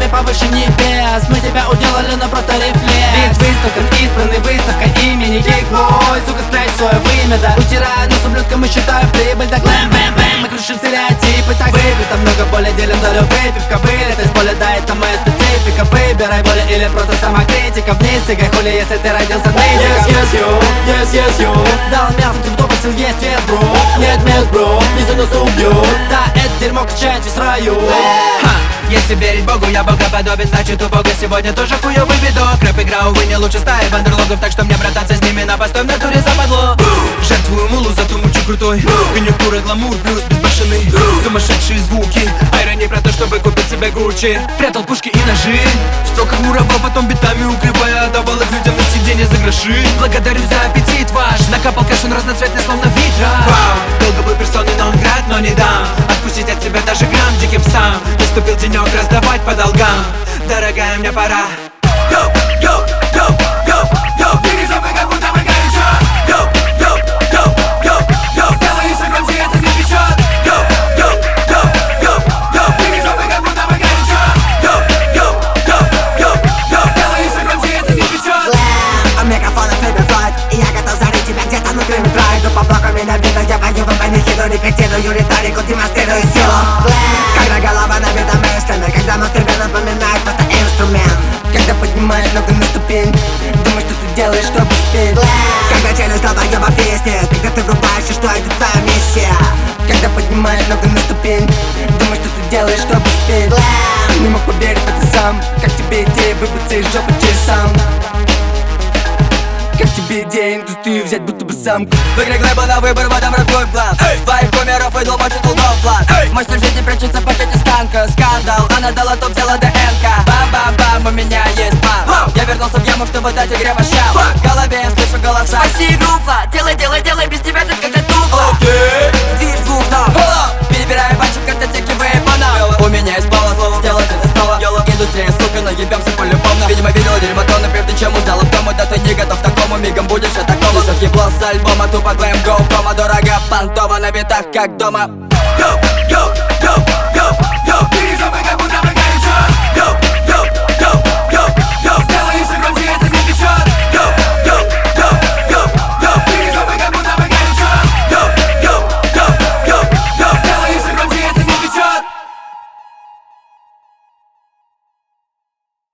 небе повыше небес. Мы тебя уделали, но просто рефлекс. Бит выставка, избранный, выставка имени Кикбой. Сука, спрячь свое вымя, да. Утираю нос ублюдком и считаю прибыль. Так бэм-бэм-бэм, мы крушим стереотипы. Так выпито много боли, делим долю выпивка. Вылет из поля, да, это моя специфика. Выбирай воля или просто самокритика. Вниз цыгай хули, если ты родился нытиком. Yes, you дал мясо, тем, кто просил есть вес, бро. Нет мест, бро, не за нас убьют. Да, это дерьмо качает весь раю. Если верить Богу, я Бога подобен, значит у Бога сегодня тоже хуёвый видок. Рэп игра, увы, не лучше стаи бандерлогов, так что мне брататься с ними на постой в натуре западло. Жертвую мулу, зато мучу крутой. Конъюнктура, гламур, плюс безбашенный. Сумасшедшие звуки, айра не про то, чтобы купить себе Гуччи. Прятал пушки и ножи, в строках муровал, потом битами укрывая. Отдавал их людям на сиденье за гроши. Благодарю за аппетит ваш, накапал кашин разноцветный, словно витраж. Долго был персоной нон-град, но не дам откусить от тебя даже грамм диким псам. Наступил денек раздавать по долгам. Дорогая, мне пора. Йоу, йоу, йоу, йоу, йоу. Двигайся мы, как будто мы горячо. Йоу, йоу, йоу, йоу, йоу. Сделай еще громче, если не печет. Йоу, йоу, йоу, йоу, йоу. Двигайся мы, как будто мы горячо. Йоу, йоу, йоу, йоу, йоу. Сделай еще громче, если не печет. У микрофона Фейберфлайт, и я готов зарыть тебя где-то внутри метро. Иду по блоку, меня видно, я пою в панихиду. Репетирую риторику, демонстрирую силу. Когда голова набита мыслями, когда мозг тебе напоминает просто инструмент. Когда поднимаешь ногу на ступень, думаешь, что ты делаешь, чтобы спеть. Когда челюсть долбоеба виснет, когда ты врубаешься, что это твоя миссия. Когда поднимаешь ногу на ступень, думаешь, что ты делаешь, чтобы спеть. Не мог поверить в это сам. Как тебе идея выбраться из жопы через саунд? Как тебе идея индустрию взять, будто бы самку? Выкрик лейбла на выбор, в этом твой план. Твоих кумиров выдал мочит долгов план. Мастер жизни прячется в пакете станка. Скандал, она дала топ, взяла ДНК. Бам-бам-бам, у меня есть план. Я вернулся в яму, чтобы дать игре вощам. В голове я слышу голоса. Спаси руфа, делай, делай, делай, без тебя тут как-то тупо. Движ звук, да. Перебираем пальцы в картотеке выпана. У меня есть план, сделать это снова. Индустрия, сука, наебемся полюбовно. Видимо, видел дерьмо тонны, прежде чем узнал о том, да ты не готов к такому. Мигом будешь атакован. Высокий план с альбома, тупо глэм, гоу, кома. Дорого, понтово на битах, как дома. Йоу, йоу, йоу.